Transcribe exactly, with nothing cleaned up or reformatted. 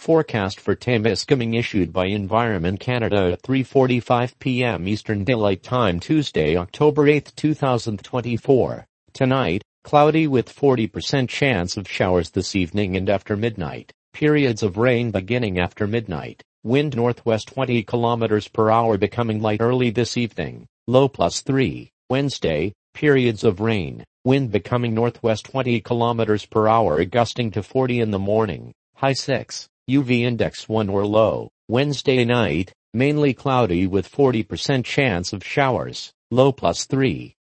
Forecast for Témiscamingue issued by Environment Canada at three forty-five p m Eastern Daylight Time Tuesday, October eighth, two thousand twenty-four. Tonight, cloudy with forty percent chance of showers this evening and after midnight. Periods of rain beginning after midnight. Wind northwest twenty kilometers per hour becoming light early this evening. Low plus three. Wednesday, periods of rain. Wind becoming northwest twenty kilometers per hour gusting to forty in the morning. High six. U V index one or low. Wednesday night, mainly cloudy with forty percent chance of showers. Low plus three.